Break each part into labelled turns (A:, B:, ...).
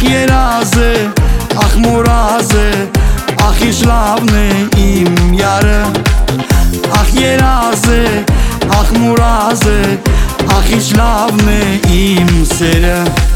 A: երազ է, ախ մուրազ է, ախ ինչ լավն է իմ յարը, ախ երազ է, ախ մուրազ է, ախ ինչ լավն է իմ սերը։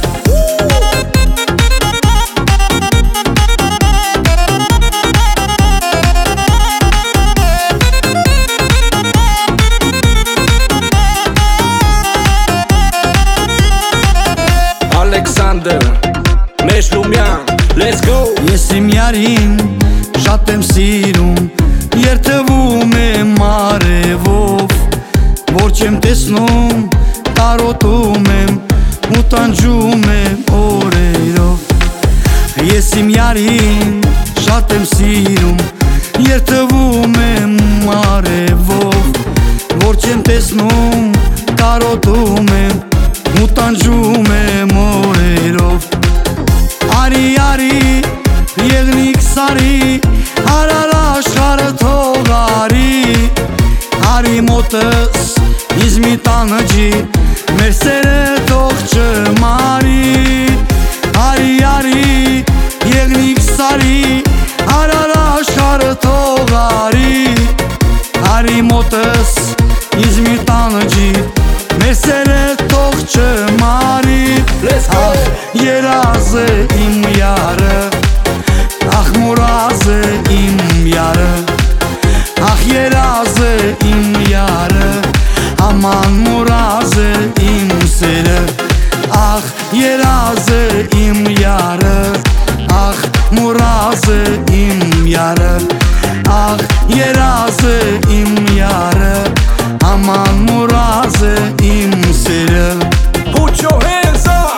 B: Ալեքսանդր Մեշլումյան, let's go։
A: Ես իմ յարին շատ եմ սիրում, երթվում եմ արևով, որ չեմ տեսնում, տարոտում եմ ու տանջում եմ օրերով։ Ես իմ յարին շատ եմ սիրում, երթվում եմ արևով, որ չեմ տեսնում, տարոտում եմ ու տանջում եմ օրերով։ Արի, արի, եղնիկ սարի, արար աշխարհը թող արի, արի մոտս ինձ մի տանջի, մեր սերը թող չմարի։ Արի, արի, եղնիկ սարի, արար աշխարհը թող արի, արի մոտս ինձ մի տանջի, մեր սերը թող չմարի։ Ախ երազ է իմ յարը, ախ մուրազ է իմ յարը, ախ երազ է իմ յարը, աման մուրազ է իմ սերը, ախ երազ է իմ յարը, ախ մուրազ է իմ յարը, ախ երազ է իմ յարը, aman muraze imsere.
B: Put your hands up.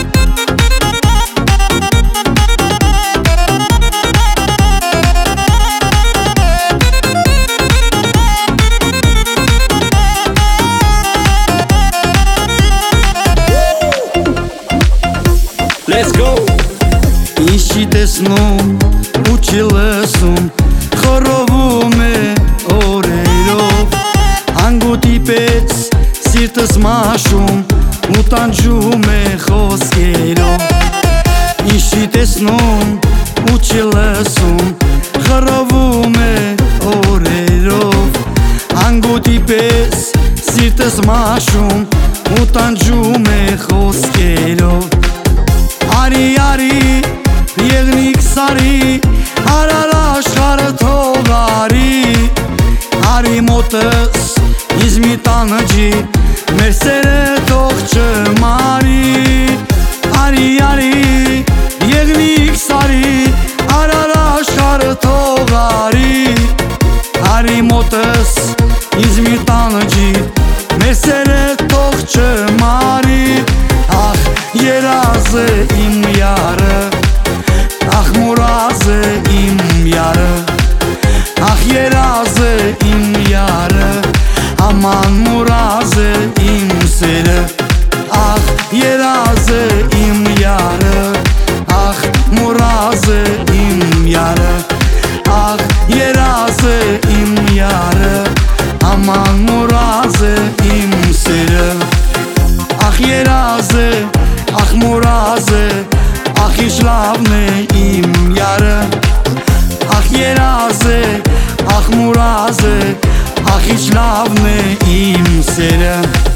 B: Let's go.
A: Իշի տեսնում ու չի լսում, խորովում է օրերով, անգուտի պես սիրտս մաշում ու տանջում է խոսքերով։ Իշի տեսնում ու չի լսում, խորովում է օրերով, անգուտի պես սիրտս մաշում ու տանջում է խոսքերով։ Արի, արի, եղնիկ սարի, արար աշխարհը թող արի, արի մոտս ինձ մի տանջի, մեր սերը թող չմարի։ Արի, արի, եղնիկ սարի, արար աշխարհը թող արի, արի մոտս ինձ մի տանջի, մեր սերը թող չմարի։ Ախ երազ է իմ յարը, ախ մուրազ է իմ յարը, ախ երազ է իմ յարը, aman մուրազ է իմ սերը, ախ երազ է իմ յարը, ախ մուրազ է իմ յարը, ախ երազ է իմ յարը, aman մուրազ է իմ սերը, ախ երազ է, ախ մուրազ է, ախ ինչ լավն է իմ յարը, ախ երազ է, ախ մուրազ է, ախ ինչ լավն է իմ սերը։